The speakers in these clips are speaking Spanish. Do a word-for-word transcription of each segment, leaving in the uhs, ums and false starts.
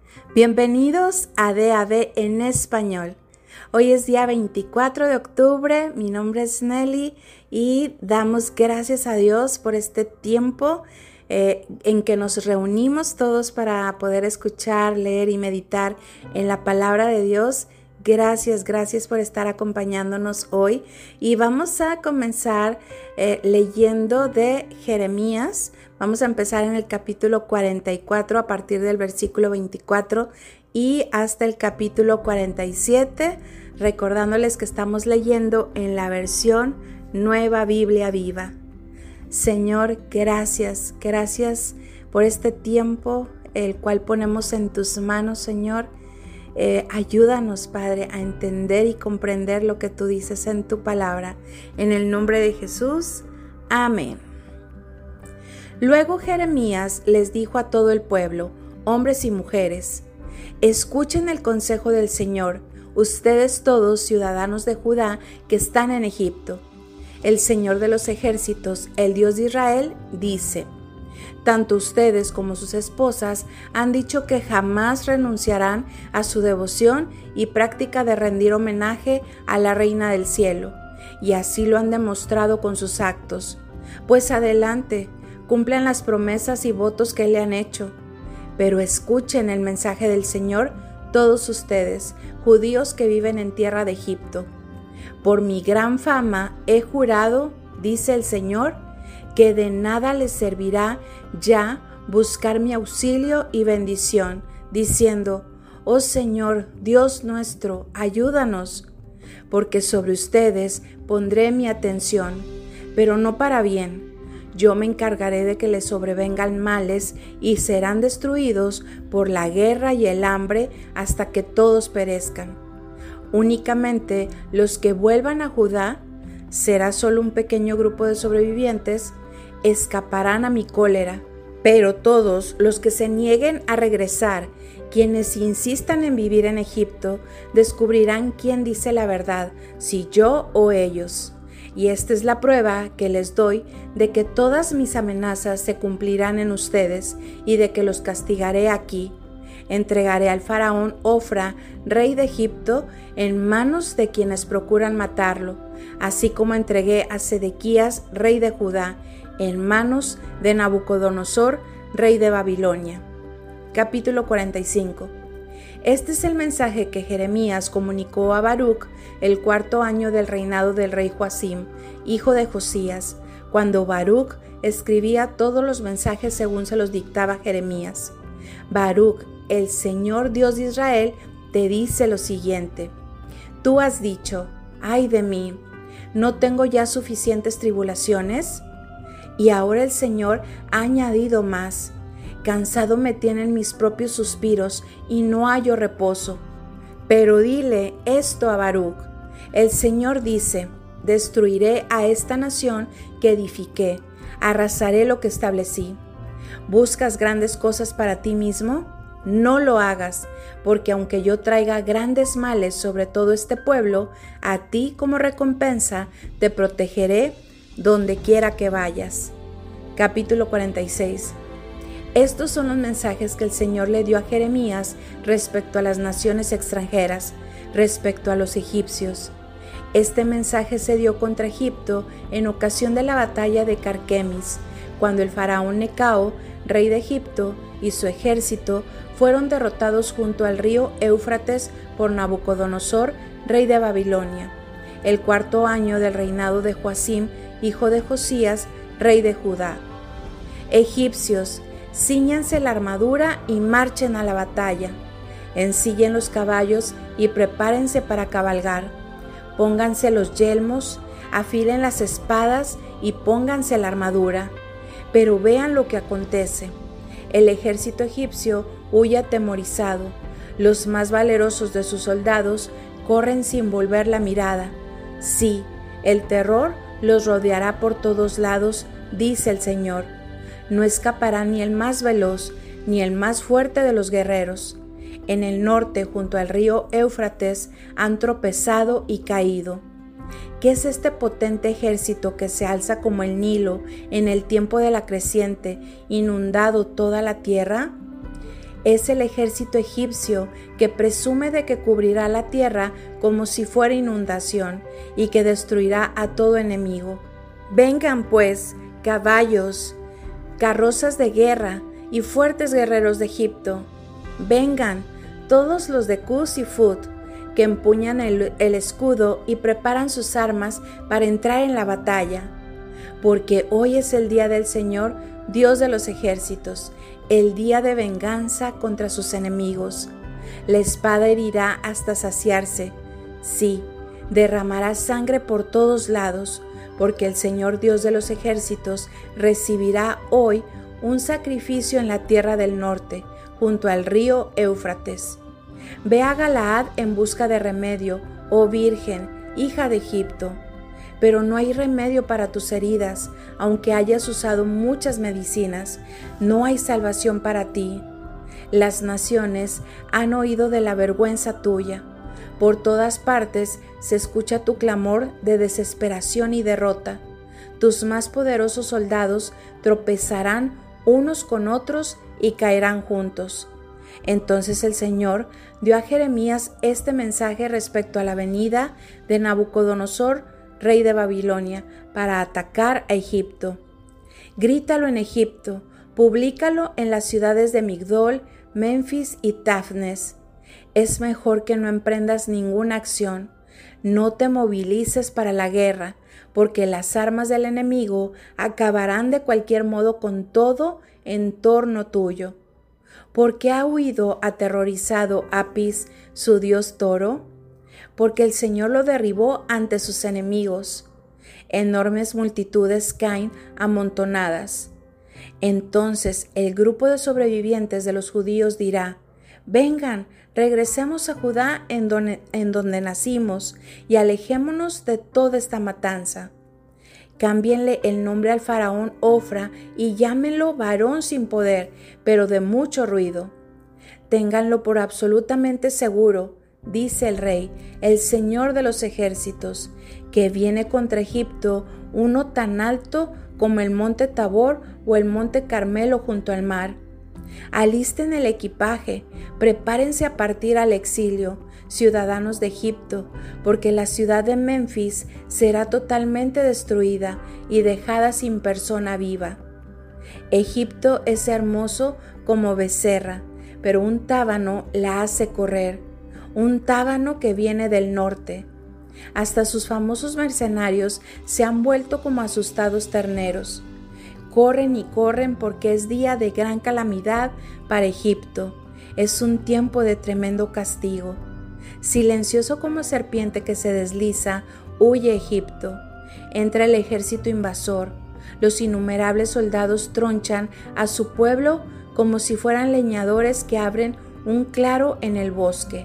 Bienvenidos a D A B en español. Hoy es día veinticuatro de octubre, mi nombre es Nelly y damos gracias a Dios por este tiempo eh, en que nos reunimos todos para poder escuchar, leer y meditar en la palabra de Dios. Gracias, gracias por estar acompañándonos hoy y vamos a comenzar eh, leyendo de Jeremías. Vamos a empezar en el capítulo cuarenta y cuatro a partir del versículo veinticuatro y hasta el capítulo cuarenta y siete, recordándoles que estamos leyendo en la versión Nueva Biblia Viva. Señor, gracias, gracias por este tiempo, el cual ponemos en tus manos, Señor. Eh, ayúdanos, Padre, a entender y comprender lo que tú dices en tu palabra. En el nombre de Jesús, amén. Luego Jeremías les dijo a todo el pueblo, hombres y mujeres, escuchen el consejo del Señor, ustedes todos ciudadanos de Judá que están en Egipto. El Señor de los ejércitos, el Dios de Israel, dice, tanto ustedes como sus esposas han dicho que jamás renunciarán a su devoción y práctica de rendir homenaje a la Reina del Cielo, y así lo han demostrado con sus actos. Pues adelante, cumplan las promesas y votos que le han hecho, pero escuchen el mensaje del Señor todos ustedes, judíos que viven en tierra de Egipto. Por mi gran fama he jurado, dice el Señor, que de nada les servirá ya buscar mi auxilio y bendición, diciendo, oh Señor, Dios nuestro, ayúdanos, porque sobre ustedes pondré mi atención, pero no para bien. Yo me encargaré de que les sobrevengan males y serán destruidos por la guerra y el hambre hasta que todos perezcan. Únicamente los que vuelvan a Judá, será solo un pequeño grupo de sobrevivientes, escaparán a mi cólera, pero todos los que se nieguen a regresar, quienes insistan en vivir en Egipto, descubrirán quién dice la verdad, si yo o ellos. Y esta es la prueba que les doy de que todas mis amenazas se cumplirán en ustedes y de que los castigaré aquí. Entregaré al faraón Ofra, rey de Egipto, en manos de quienes procuran matarlo, así como entregué a Sedequías, rey de Judá, en manos de Nabucodonosor, rey de Babilonia. Capítulo cuarenta y cinco. Este es el mensaje que Jeremías comunicó a Baruc el cuarto año del reinado del rey Joacim, hijo de Josías, cuando Baruc escribía todos los mensajes según se los dictaba Jeremías. Baruc, el Señor Dios de Israel, te dice lo siguiente. Tú has dicho, ay de mí, ¿no tengo ya suficientes tribulaciones? Y ahora el Señor ha añadido más. Cansado me tienen mis propios suspiros y no hallo reposo. Pero dile esto a Baruc. El Señor dice, destruiré a esta nación que edifiqué, arrasaré lo que establecí. ¿Buscas grandes cosas para ti mismo? No lo hagas, porque aunque yo traiga grandes males sobre todo este pueblo, a ti como recompensa te protegeré donde quiera que vayas. Capítulo cuarenta y seis. Estos son los mensajes que el Señor le dio a Jeremías respecto a las naciones extranjeras, respecto a los egipcios. Este mensaje se dio contra Egipto en ocasión de la batalla de Carquemis, cuando el faraón Necao, rey de Egipto, y su ejército fueron derrotados junto al río Éufrates por Nabucodonosor, rey de Babilonia, el cuarto año del reinado de Joacim, hijo de Josías, rey de Judá. Egipcios, cíñanse la armadura y marchen a la batalla. Ensillen los caballos y prepárense para cabalgar. Pónganse los yelmos, afilen las espadas y pónganse la armadura. Pero vean lo que acontece. El ejército egipcio huye atemorizado. Los más valerosos de sus soldados corren sin volver la mirada. Sí, el terror los rodeará por todos lados, dice el Señor. No escapará ni el más veloz, ni el más fuerte de los guerreros. En el norte, junto al río Éufrates, han tropezado y caído. ¿Qué es este potente ejército que se alza como el Nilo en el tiempo de la creciente, inundado toda la tierra? Es el ejército egipcio que presume de que cubrirá la tierra como si fuera inundación y que destruirá a todo enemigo. Vengan pues, caballos, carrozas de guerra y fuertes guerreros de Egipto. Vengan todos los de Cus y Fut, que empuñan el, el escudo y preparan sus armas para entrar en la batalla. Porque hoy es el día del Señor, Dios de los ejércitos, el día de venganza contra sus enemigos. La espada herirá hasta saciarse. Sí, derramará sangre por todos lados, porque el Señor Dios de los ejércitos recibirá hoy un sacrificio en la tierra del norte, junto al río Éufrates. Ve a Galaad en busca de remedio, oh Virgen, hija de Egipto. Pero no hay remedio para tus heridas, aunque hayas usado muchas medicinas, no hay salvación para ti. Las naciones han oído de la vergüenza tuya. Por todas partes se escucha tu clamor de desesperación y derrota. Tus más poderosos soldados tropezarán unos con otros y caerán juntos. Entonces el Señor dio a Jeremías este mensaje respecto a la venida de Nabucodonosor, rey de Babilonia, para atacar a Egipto. Grítalo en Egipto, públicalo en las ciudades de Migdol, Menfis y Tafnes. Es mejor que no emprendas ninguna acción, no te movilices para la guerra, porque las armas del enemigo acabarán de cualquier modo con todo en torno tuyo. ¿Por qué ha huido aterrorizado Apis, su dios toro? Porque el Señor lo derribó ante sus enemigos. Enormes multitudes caen amontonadas. Entonces el grupo de sobrevivientes de los judíos dirá: vengan, regresemos a Judá en donde, en donde nacimos y alejémonos de toda esta matanza. Cámbienle el nombre al faraón Ofra y llámenlo varón sin poder, pero de mucho ruido. Ténganlo por absolutamente seguro, dice el rey, el Señor de los ejércitos, que viene contra Egipto uno tan alto como el monte Tabor o el monte Carmelo junto al mar. Alisten el equipaje, prepárense a partir al exilio, ciudadanos de Egipto, porque la ciudad de Menfis será totalmente destruida y dejada sin persona viva. Egipto es hermoso como becerra, pero un tábano la hace correr, un tábano que viene del norte. Hasta sus famosos mercenarios se han vuelto como asustados terneros. Corren y corren porque es día de gran calamidad para Egipto. Es un tiempo de tremendo castigo. Silencioso como serpiente que se desliza, huye Egipto. Entra el ejército invasor. Los innumerables soldados tronchan a su pueblo como si fueran leñadores que abren un claro en el bosque.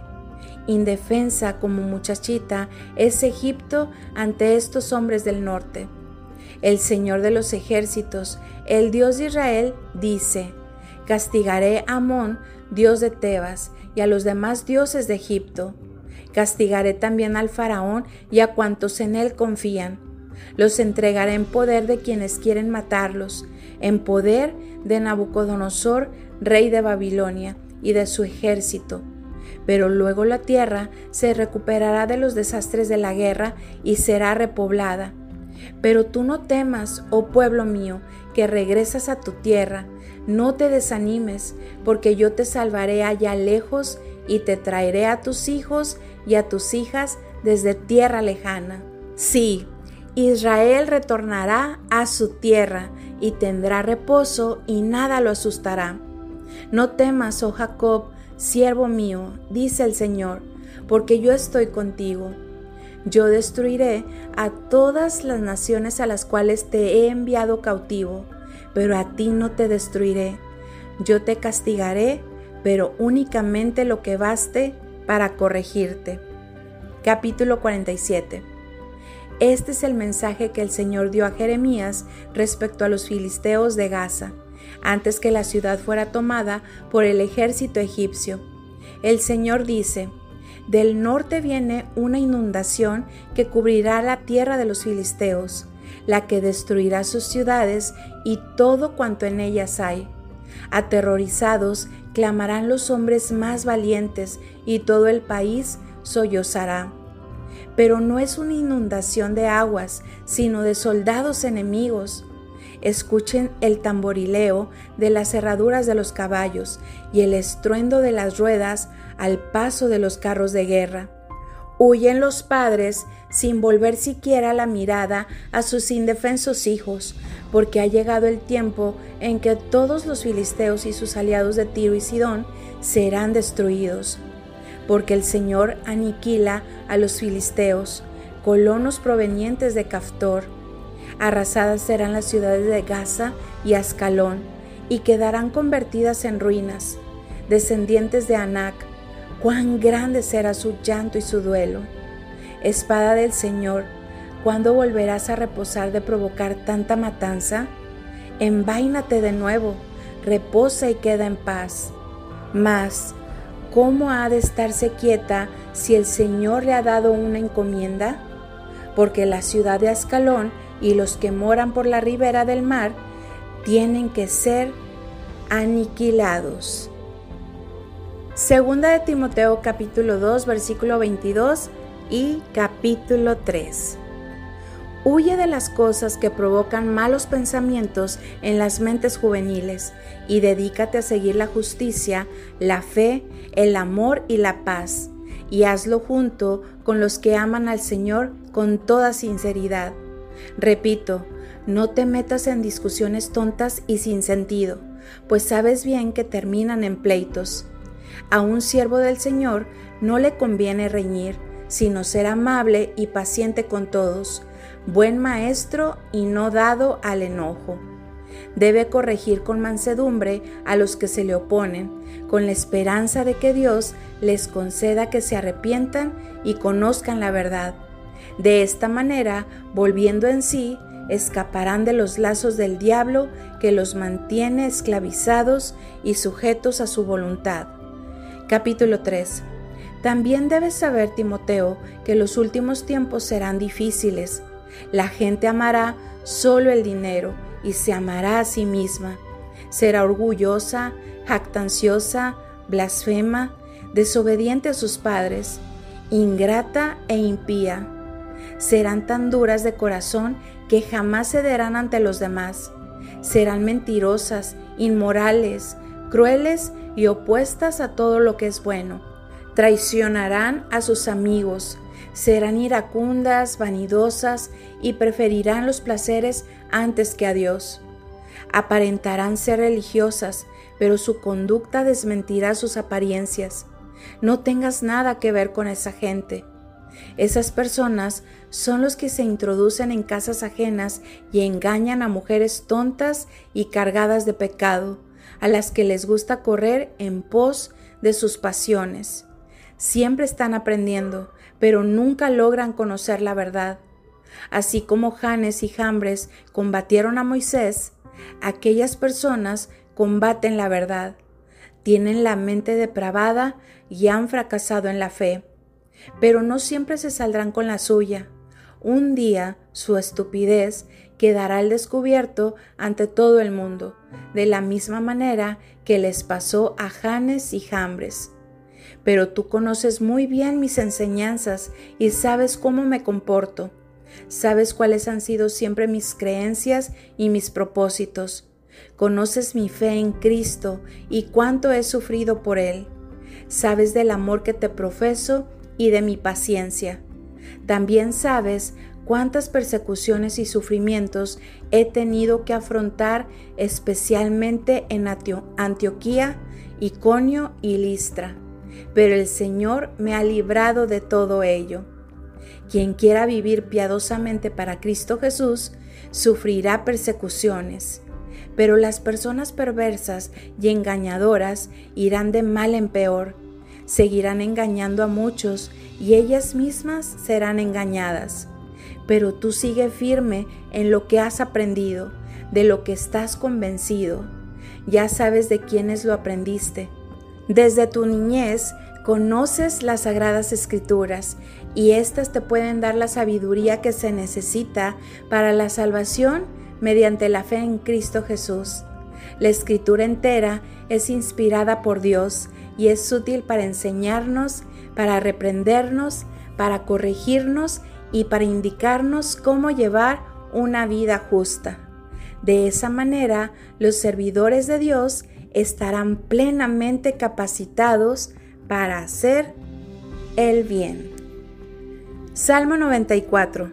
Indefensa como muchachita es Egipto ante estos hombres del norte. El Señor de los ejércitos, el Dios de Israel, dice: castigaré a Amón, dios de Tebas, y a los demás dioses de Egipto. Castigaré también al faraón y a cuantos en él confían. Los entregaré en poder de quienes quieren matarlos, en poder de Nabucodonosor, rey de Babilonia, y de su ejército. Pero luego la tierra se recuperará de los desastres de la guerra y será repoblada. Pero tú no temas, oh pueblo mío, que regresas a tu tierra. No te desanimes, porque yo te salvaré allá lejos y te traeré a tus hijos y a tus hijas desde tierra lejana. Sí, Israel retornará a su tierra y tendrá reposo y nada lo asustará. No temas, oh Jacob, siervo mío, dice el Señor, porque yo estoy contigo. Yo destruiré a todas las naciones a las cuales te he enviado cautivo, pero a ti no te destruiré. Yo te castigaré, pero únicamente lo que baste para corregirte. Capítulo cuarenta y siete. Este es el mensaje que el Señor dio a Jeremías respecto a los filisteos de Gaza, antes que la ciudad fuera tomada por el ejército egipcio. El Señor dice: del norte viene una inundación que cubrirá la tierra de los filisteos, la que destruirá sus ciudades y todo cuanto en ellas hay. Aterrorizados, clamarán los hombres más valientes y todo el país sollozará. Pero no es una inundación de aguas, sino de soldados enemigos. Escuchen el tamborileo de las herraduras de los caballos y el estruendo de las ruedas al paso de los carros de guerra. Huyen los padres sin volver siquiera la mirada a sus indefensos hijos, porque ha llegado el tiempo en que todos los filisteos y sus aliados de Tiro y Sidón serán destruidos. Porque el Señor aniquila a los filisteos, colonos provenientes de Caftor. Arrasadas serán las ciudades de Gaza y Ascalón, y quedarán convertidas en ruinas. Descendientes de Anac, cuán grande será su llanto y su duelo. Espada del Señor, ¿cuándo volverás a reposar de provocar tanta matanza? Enváinate de nuevo, reposa y queda en paz. Mas, ¿cómo ha de estarse quieta si el Señor le ha dado una encomienda? Porque la ciudad de Ascalón y los que moran por la ribera del mar tienen que ser aniquilados. Segunda de Timoteo capítulo dos versículo veintidós y capítulo tres. Huye de las cosas que provocan malos pensamientos en las mentes juveniles y dedícate a seguir la justicia, la fe, el amor y la paz, y hazlo junto con los que aman al Señor con toda sinceridad. Repito, no te metas en discusiones tontas y sin sentido, pues sabes bien que terminan en pleitos. A un siervo del Señor no le conviene reñir, sino ser amable y paciente con todos, buen maestro y no dado al enojo. Debe corregir con mansedumbre a los que se le oponen, con la esperanza de que Dios les conceda que se arrepientan y conozcan la verdad. De esta manera, volviendo en sí, escaparán de los lazos del diablo que los mantiene esclavizados y sujetos a su voluntad. Capítulo tres. También debes saber, Timoteo, que los últimos tiempos serán difíciles. La gente amará solo el dinero y se amará a sí misma. Será orgullosa, jactanciosa, blasfema, desobediente a sus padres, ingrata e impía. Serán tan duras de corazón que jamás cederán ante los demás. Serán mentirosas, inmorales, crueles y opuestas a todo lo que es bueno. Traicionarán a sus amigos, serán iracundas, vanidosas y preferirán los placeres antes que a Dios. Aparentarán ser religiosas, pero su conducta desmentirá sus apariencias. No tengas nada que ver con esa gente. Esas personas son los que se introducen en casas ajenas y engañan a mujeres tontas y cargadas de pecado, a las que les gusta correr en pos de sus pasiones. Siempre están aprendiendo, pero nunca logran conocer la verdad. Así como Janes y Jambres combatieron a Moisés, aquellas personas combaten la verdad, tienen la mente depravada y han fracasado en la fe, pero no siempre se saldrán con la suya. Un día su estupidez quedará al descubierto ante todo el mundo, de la misma manera que les pasó a Janes y Jambres. Pero tú conoces muy bien mis enseñanzas y sabes cómo me comporto. Sabes cuáles han sido siempre mis creencias y mis propósitos. Conoces mi fe en Cristo y cuánto he sufrido por Él. Sabes del amor que te profeso y de mi paciencia. También sabes cuántas persecuciones y sufrimientos he tenido que afrontar, especialmente en Antioquía, Iconio y Listra. Pero el Señor me ha librado de todo ello. Quien quiera vivir piadosamente para Cristo Jesús, sufrirá persecuciones. Pero las personas perversas y engañadoras irán de mal en peor. Seguirán engañando a muchos y ellas mismas serán engañadas. Pero tú sigue firme en lo que has aprendido, de lo que estás convencido. Ya sabes de quiénes lo aprendiste. Desde tu niñez conoces las Sagradas Escrituras y éstas te pueden dar la sabiduría que se necesita para la salvación mediante la fe en Cristo Jesús. La Escritura entera es inspirada por Dios y es útil para enseñarnos, para reprendernos, para corregirnos y para indicarnos cómo llevar una vida justa. De esa manera, los servidores de Dios estarán plenamente capacitados para hacer el bien. Salmo noventa y cuatro.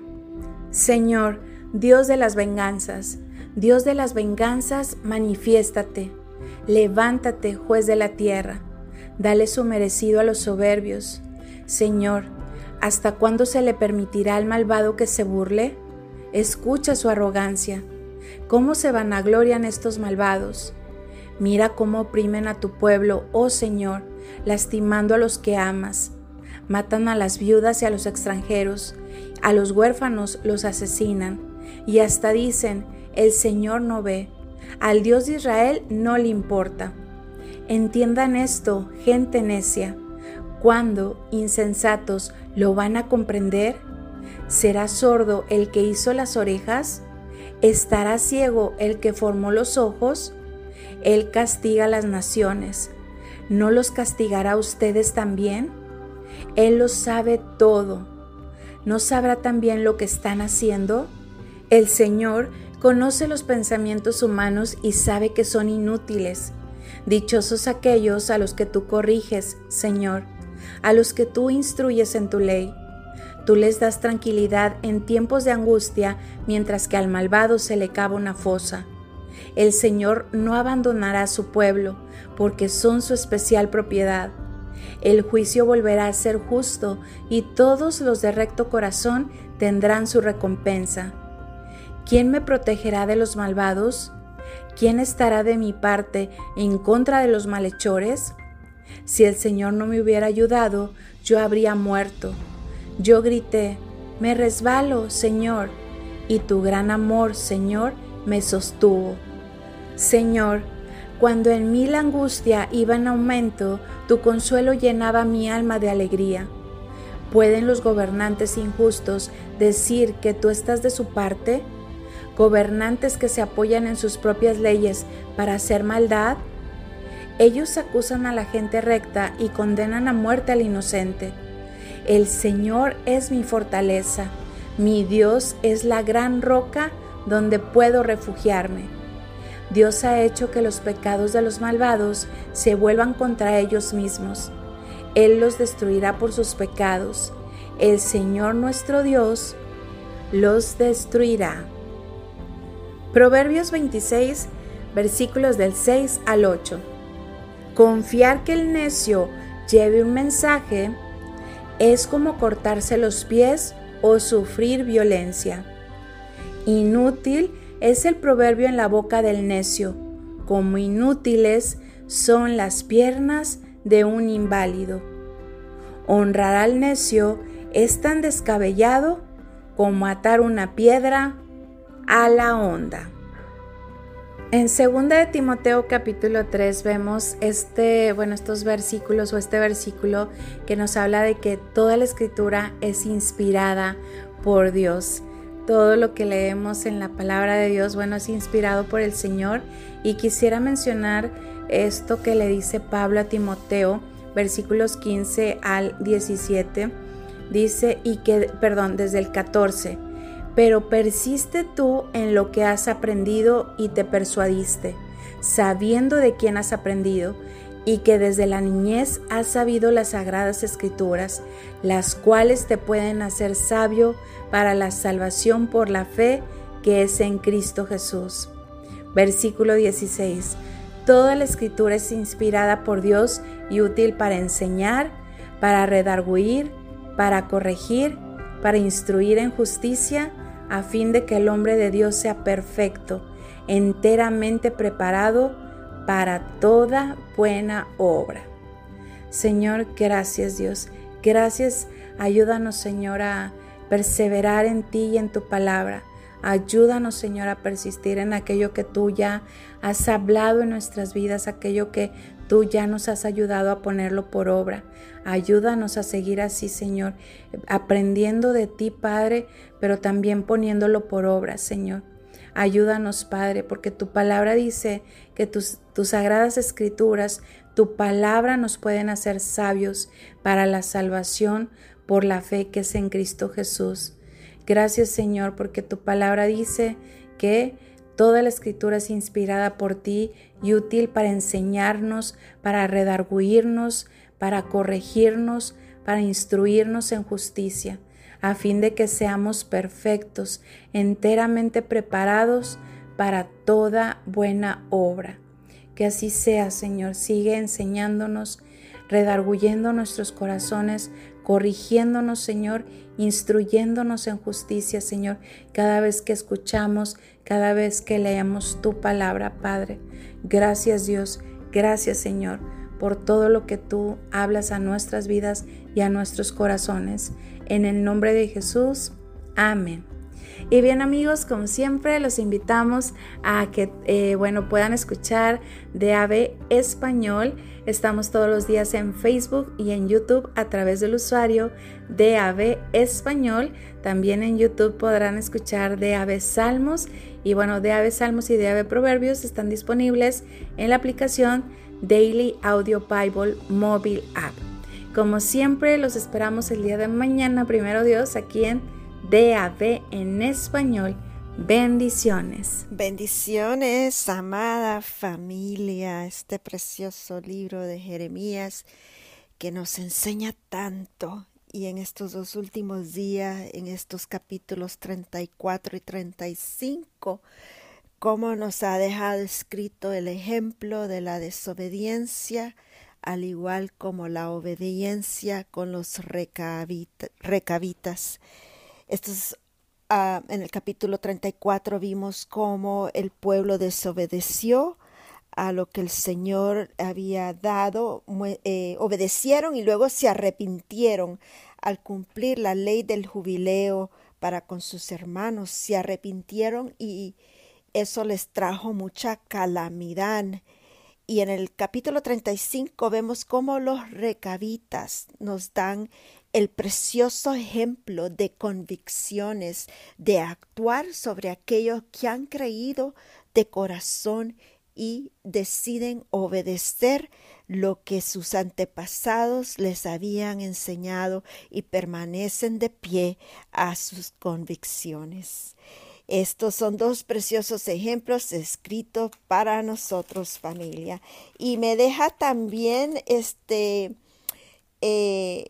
Señor, Dios de las venganzas, Dios de las venganzas, manifiéstate. Levántate, juez de la tierra. Dale su merecido a los soberbios. Señor, ¿hasta cuándo se le permitirá al malvado que se burle? Escucha su arrogancia. ¿Cómo se vanaglorian estos malvados? Mira cómo oprimen a tu pueblo, oh Señor, lastimando a los que amas. Matan a las viudas y a los extranjeros, a los huérfanos los asesinan, y hasta dicen, el Señor no ve, al Dios de Israel no le importa. Entiendan esto, gente necia. ¿Cuándo, insensatos, lo van a comprender? ¿Será sordo el que hizo las orejas? ¿Estará ciego el que formó los ojos? Él castiga a las naciones. ¿No los castigará a ustedes también? Él lo sabe todo. ¿No sabrá también lo que están haciendo? El Señor conoce los pensamientos humanos y sabe que son inútiles. Dichosos aquellos a los que tú corriges, Señor, a los que tú instruyes en tu ley. Tú les das tranquilidad en tiempos de angustia, mientras que al malvado se le cava una fosa. El Señor no abandonará a su pueblo, porque son su especial propiedad. El juicio volverá a ser justo, y todos los de recto corazón tendrán su recompensa. ¿Quién me protegerá de los malvados? ¿Quién estará de mi parte en contra de los malhechores? Si el Señor no me hubiera ayudado, yo habría muerto. Yo grité, me resbalo, Señor, y tu gran amor, Señor, me sostuvo. Señor, cuando en mí la angustia iba en aumento, tu consuelo llenaba mi alma de alegría. ¿Pueden los gobernantes injustos decir que tú estás de su parte? ¿Gobernantes que se apoyan en sus propias leyes para hacer maldad? Ellos acusan a la gente recta y condenan a muerte al inocente. El Señor es mi fortaleza, mi Dios es la gran roca donde puedo refugiarme. Dios ha hecho que los pecados de los malvados se vuelvan contra ellos mismos. Él los destruirá por sus pecados. El Señor nuestro Dios los destruirá. Proverbios veintiséis, versículos del seis al ocho. Confiar que el necio lleve un mensaje es como cortarse los pies o sufrir violencia. Inútil es el proverbio en la boca del necio, como inútiles son las piernas de un inválido. Honrar al necio es tan descabellado como atar una piedra a la honda. En segunda de Timoteo capítulo tres vemos este, bueno, estos versículos o este versículo que nos habla de que toda la escritura es inspirada por Dios. Todo lo que leemos en la palabra de Dios, bueno, es inspirado por el Señor. Y quisiera mencionar esto que le dice Pablo a Timoteo, versículos quince al diecisiete. Dice, y que, perdón, desde el catorce. Pero persiste tú en lo que has aprendido y te persuadiste, sabiendo de quién has aprendido, y que desde la niñez has sabido las sagradas escrituras, las cuales te pueden hacer sabio para la salvación por la fe que es en Cristo Jesús. Versículo dieciséis. Toda la escritura es inspirada por Dios y útil para enseñar, para redarguir, para corregir, para instruir en justicia, a fin de que el hombre de Dios sea perfecto, enteramente preparado para toda buena obra. Señor, gracias Dios. Gracias, ayúdanos Señor a perseverar en ti y en tu palabra. Ayúdanos Señor a persistir en aquello que tú ya has hablado en nuestras vidas, aquello que tú ya nos has ayudado a ponerlo por obra. Ayúdanos a seguir así, Señor, aprendiendo de ti, Padre, pero también poniéndolo por obra, Señor. Ayúdanos, Padre, porque tu palabra dice que tus, tus sagradas escrituras, tu palabra nos pueden hacer sabios para la salvación por la fe que es en Cristo Jesús. Gracias, Señor, porque tu palabra dice que toda la escritura es inspirada por ti y útil para enseñarnos, para redarguirnos, para corregirnos, para instruirnos en justicia, a fin de que seamos perfectos, enteramente preparados para toda buena obra. Que así sea, Señor. Sigue enseñándonos, redarguyendo nuestros corazones, corrigiéndonos, Señor, instruyéndonos en justicia, Señor, cada vez que escuchamos, cada vez que leemos tu palabra, Padre. Gracias, Dios. Gracias, Señor, por todo lo que tú hablas a nuestras vidas y a nuestros corazones. En el nombre de Jesús. Amén. Y bien, amigos, como siempre los invitamos a que eh, bueno, puedan escuchar D A B Español. Estamos todos los días en Facebook y en YouTube a través del usuario D A B Español. También en YouTube podrán escuchar D A B Salmos. Y bueno, D A B Salmos y D A B Proverbios están disponibles en la aplicación Daily Audio Bible Mobile App. Como siempre, los esperamos el día de mañana, primero Dios, aquí en D A B en español. Bendiciones. Bendiciones, amada familia. Este precioso libro de Jeremías que nos enseña tanto. Y en estos dos últimos días, en estos capítulos treinta y cuatro y treinta y cinco, cómo nos ha dejado escrito el ejemplo de la desobediencia, al igual como la obediencia con los recabita, recabitas. Estos, uh, en el capítulo treinta y cuatro vimos cómo el pueblo desobedeció a lo que el Señor había dado, eh, obedecieron y luego se arrepintieron al cumplir la ley del jubileo para con sus hermanos. Se arrepintieron y eso les trajo mucha calamidad. Y en el capítulo treinta y cinco vemos cómo los recabitas nos dan el precioso ejemplo de convicciones, de actuar sobre aquellos que han creído de corazón y deciden obedecer lo que sus antepasados les habían enseñado y permanecen de pie a sus convicciones. Estos son dos preciosos ejemplos escritos para nosotros, familia. Y me deja también este eh,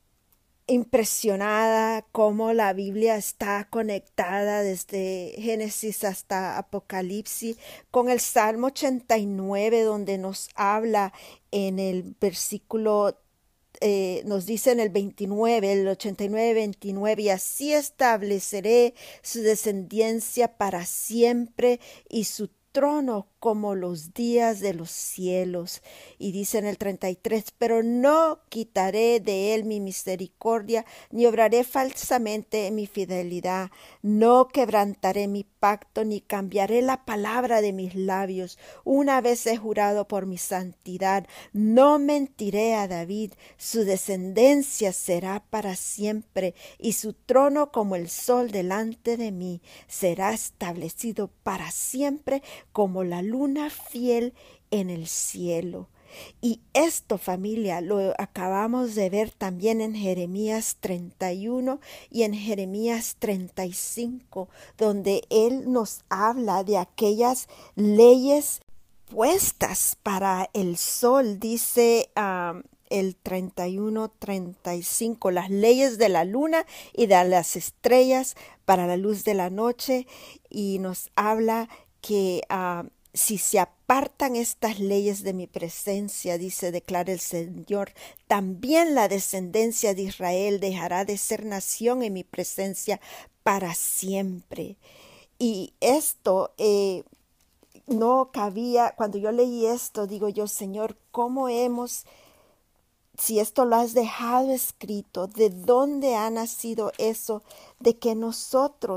impresionada cómo la Biblia está conectada desde Génesis hasta Apocalipsis con el Salmo ochenta y nueve, donde nos habla en el versículo Eh, nos dice en el veintinueve, el ochenta y nueve, veintinueve, y así estableceré su descendencia para siempre y su trono como los días de los cielos. Y dice en el treinta y tres, pero no quitaré de él mi misericordia, ni obraré falsamente en mi fidelidad, no quebrantaré mi pacto, ni cambiaré la palabra de mis labios. Una vez he jurado por mi santidad, no mentiré a David, su descendencia será para siempre, y su trono como el sol delante de mí, será establecido para siempre como la luna fiel en el cielo. Y esto, familia, lo acabamos de ver también en Jeremías treinta y uno y en Jeremías treinta y cinco, donde él nos habla de aquellas leyes puestas para el sol. Dice um, el treinta y uno, treinta y cinco, las leyes de la luna y de las estrellas para la luz de la noche, y nos habla que uh, si se apartan estas leyes de mi presencia, dice, declara el Señor, también la descendencia de Israel dejará de ser nación en mi presencia para siempre. Y esto eh, no cabía, cuando yo leí esto, digo yo, Señor, ¿cómo hemos, si esto lo has dejado escrito, de dónde ha nacido eso, de que nosotros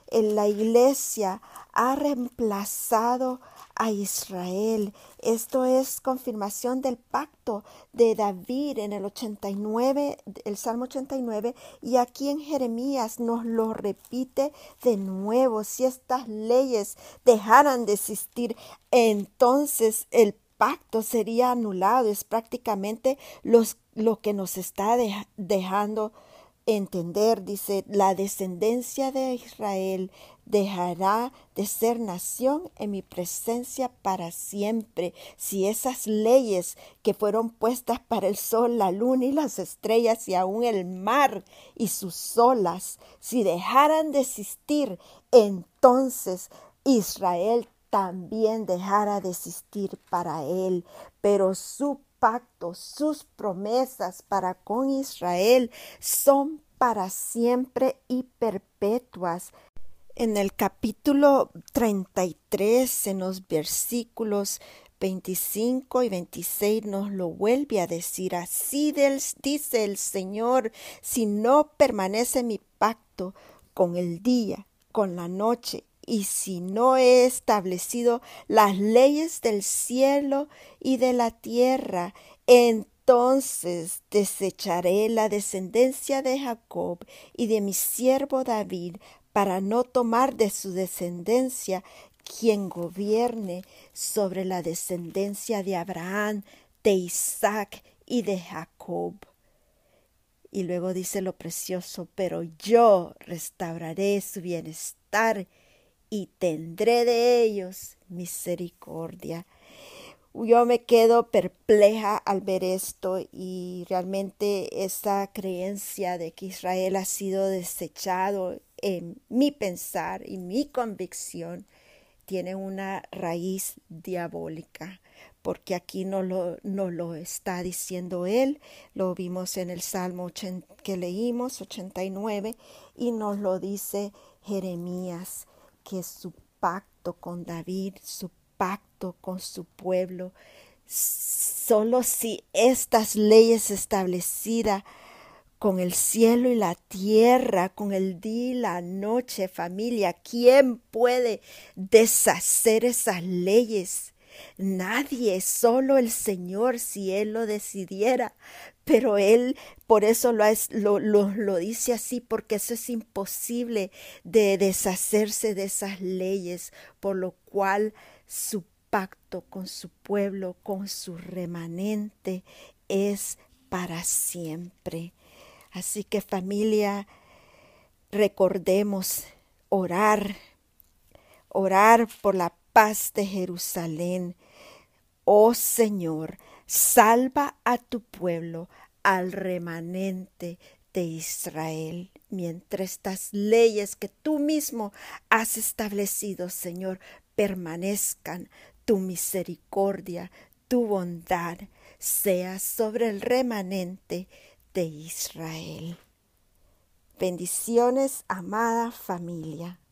en la iglesia ha reemplazado a Israel. Esto es confirmación del pacto de David en el ochenta y nueve, el Salmo ochenta y nueve, y aquí en Jeremías nos lo repite de nuevo. Si estas leyes dejaran de existir, entonces el pacto sería anulado. Es prácticamente los, lo que nos está de, dejando entender. Dice, la descendencia de Israel dejará de ser nación en mi presencia para siempre. Si esas leyes que fueron puestas para el sol, la luna y las estrellas y aún el mar y sus olas, si dejaran de existir, entonces Israel también dejara de existir para él. Pero su pacto, sus promesas para con Israel son para siempre y perpetuas. En el capítulo treinta y tres, en los versículos veinticinco y veintiséis, nos lo vuelve a decir. Así del, dice el Señor, si no permanece mi pacto con el día, con la noche, y si no he establecido las leyes del cielo y de la tierra, entonces desecharé la descendencia de Jacob y de mi siervo David, para no tomar de su descendencia quien gobierne sobre la descendencia de Abraham, de Isaac y de Jacob. Y luego dice lo precioso, pero yo restauraré su bienestar y tendré de ellos misericordia. Yo me quedo perpleja al ver esto, y realmente esa creencia de que Israel ha sido desechado en mi pensar y mi convicción tiene una raíz diabólica, porque aquí no lo, no lo está diciendo él. Lo vimos en el Salmo ochenta, que leímos, ochenta y nueve, y nos lo dice Jeremías, que su pacto con David, su pacto con su pueblo, solo si estas leyes establecidas con el cielo y la tierra, con el día y la noche, familia, ¿quién puede deshacer esas leyes? Nadie, solo el Señor, si Él lo decidiera. Pero Él, por eso lo, lo, lo, lo dice así, porque eso es imposible de deshacerse de esas leyes, por lo cual su pacto con su pueblo, con su remanente, es para siempre. Así que, familia, recordemos orar, orar por la paz de Jerusalén. Oh Señor, salva a tu pueblo, al remanente de Israel, mientras estas leyes que tú mismo has establecido, Señor, permanezcan. Tu misericordia, tu bondad sea sobre el remanente de Israel. Bendiciones, amada familia.